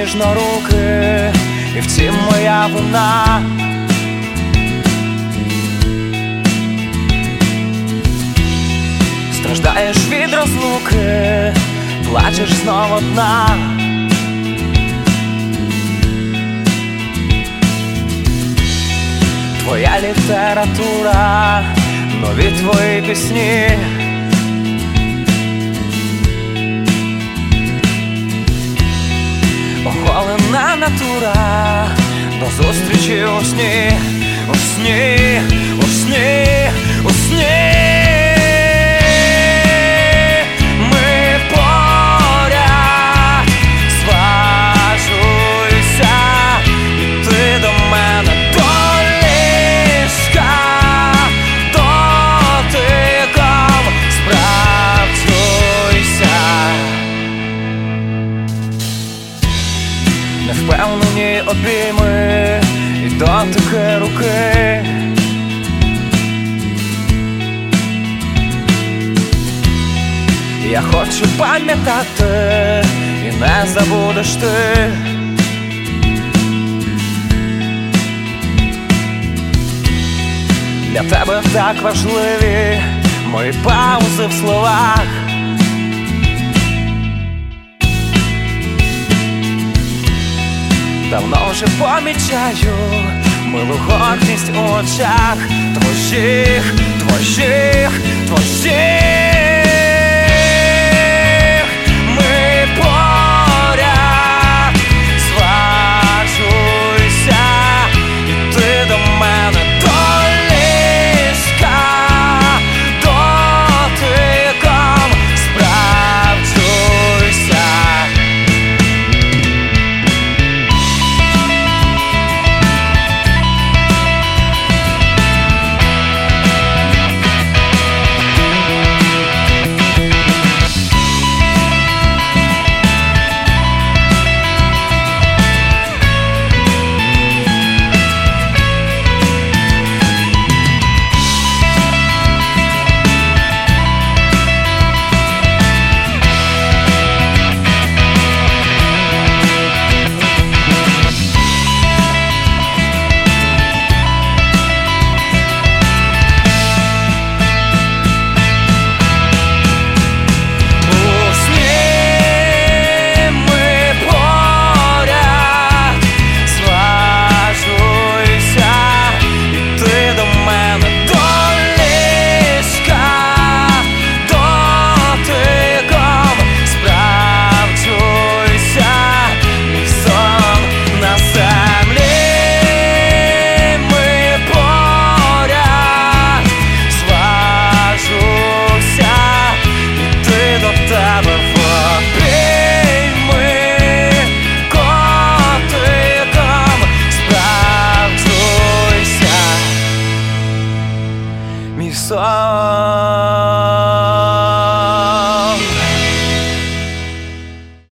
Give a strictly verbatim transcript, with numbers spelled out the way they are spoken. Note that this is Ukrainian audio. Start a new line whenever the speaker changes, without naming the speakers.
ніжно руки, і втім моя вина. Страждаєш від розлуки, плачеш знов одна. Твоя література, нові твої пісні. Оголена натура, до зустрічі у сні, у сні, у сні, у сні. Ми поряд, зважуйся, і ти до мене до ліжка, дотиком справджуйся. Невпевнені обійми і дотики руки. Я хочу пам'ятати, і не забудеш ти. Для тебе так важливі мої паузи в словах. Давно вже помічаю милу гордість у очах твоїх, твоїх, твоїх.